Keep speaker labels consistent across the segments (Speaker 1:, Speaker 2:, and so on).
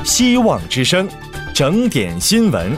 Speaker 1: 希望之声，整点新闻。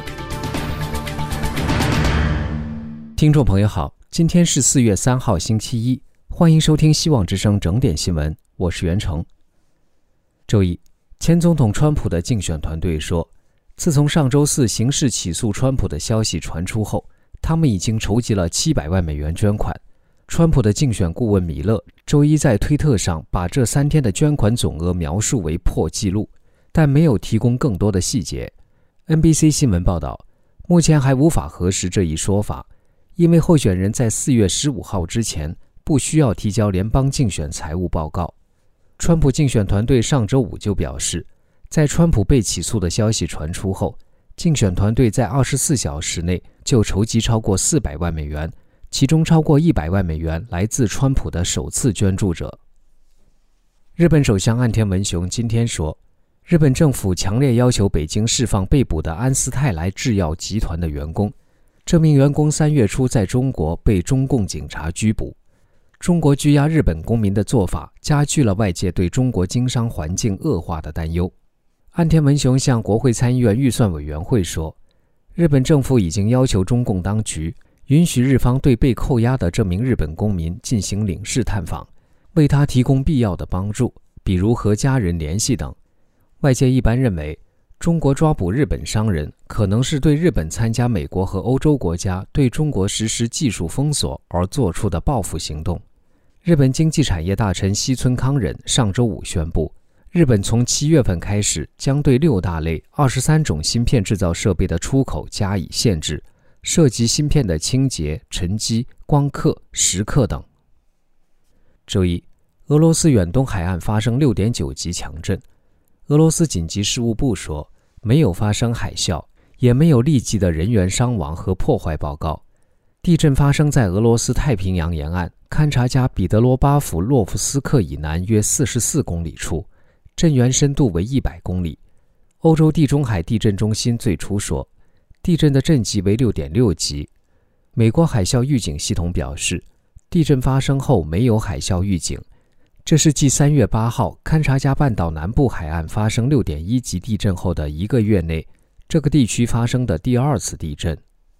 Speaker 2: 听众朋友好，今天是4月3号星期一，欢迎收听希望之声整点新闻，我是袁成。周一，前总统川普的竞选团队说，自从上周四刑事起诉川普的消息传出后，他们已经筹集了700万美元捐款。川普的竞选顾问米勒周一在推特上把这3天的捐款总额描述为破纪录，但没有提供更多的细节。NBC 新闻报道，目前还无法核实这一说法，因为候选人在4月15号之前不需要提交联邦竞选财务报告。川普竞选团队上周五就表示，在川普被起诉的消息传出后，竞选团队在24小时内就筹集超过400万美元，其中超过100万美元来自川普的首次捐助者。日本首相岸田文雄今天说，日本政府强烈要求北京释放被捕的安斯泰来制药集团的员工。这名员工3月初在中国被中共警察拘捕。中国拘押日本公民的做法加剧了外界对中国经商环境恶化的担忧。岸田文雄向国会参议院预算委员会说，日本政府已经要求中共当局允许日方对被扣押的这名日本公民进行领事探访，为他提供必要的帮助，比如和家人联系等。外界一般认为，中国抓捕日本商人可能是对日本参加美国和欧洲国家对中国实施技术封锁而做出的报复行动。日本经济产业大臣西村康稔上周五宣布，日本从7月份开始将对6大类23种芯片制造设备的出口加以限制，涉及芯片的清洁、沉积、光刻、蚀刻等。周一，俄罗斯远东海岸发生 6.9 级强震。俄罗斯紧急事务部说，没有发生海啸，也没有立即的人员伤亡和破坏报告。地震发生在俄罗斯太平洋沿岸勘察加彼得罗巴夫洛夫斯克以南约44公里处，震源深度为100公里。欧洲地中海地震中心最初说，地震的震级为 6.6 级。美国海啸预警系统表示，地震发生后没有海啸预警。这是继3月8号勘察加半岛南部海岸发生 6.1 级地震后的1个月内，这个地区发生的第2次地震。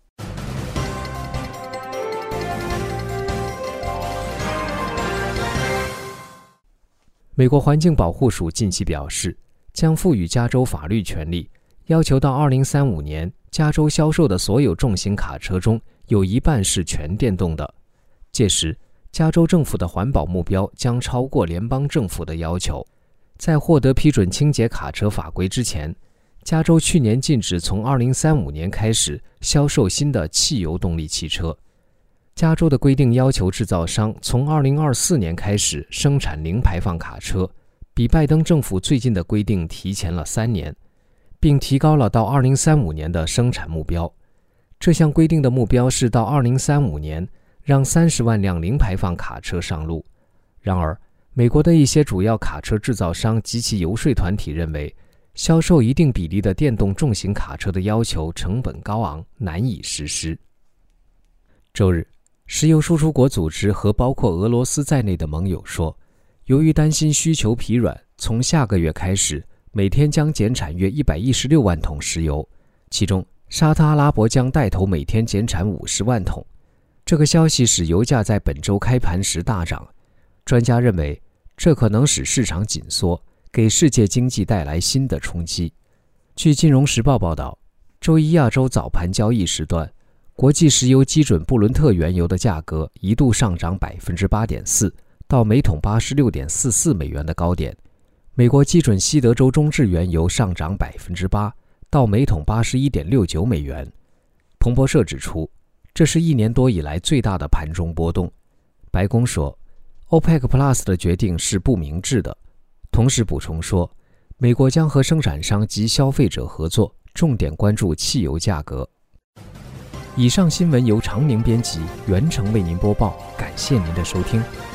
Speaker 2: 美国环境保护署近期表示，将赋予加州法律权利，要求到2035年，加州销售的所有重型卡车中有一半是全电动的。届时，加州政府的环保目标将超过联邦政府的要求。在获得批准清洁卡车法规之前，加州去年禁止从2035年开始销售新的汽油动力汽车。加州的规定要求制造商从2024年开始生产零排放卡车，比拜登政府最近的规定提前了3年，并提高了到2035年的生产目标。这项规定的目标是到2035年让30万辆零排放卡车上路。然而，美国的一些主要卡车制造商及其游说团体认为，销售一定比例的电动重型卡车的要求成本高昂，难以实施。周日，石油输出国组织和包括俄罗斯在内的盟友说，由于担心需求疲软，从下个月开始，每天将减产约116万桶石油，其中沙特阿拉伯将带头每天减产50万桶。这个消息使油价在本周开盘时大涨，专家认为这可能使市场紧缩，给世界经济带来新的冲击。据《金融时报》报道，周一亚洲早盘交易时段，国际石油基准布伦特原油的价格一度上涨 8.4%， 到每桶 86.44 美元的高点。美国基准西德州中质原油上涨 8%， 到每桶 81.69 美元。彭博社指出，这是1年多以来最大的盘中波动。白宫说， OPEC Plus 的决定是不明智的，同时补充说，美国将和生产商及消费者合作，重点关注汽油价格。以上新闻由常宁编辑，袁成为您播报，感谢您的收听。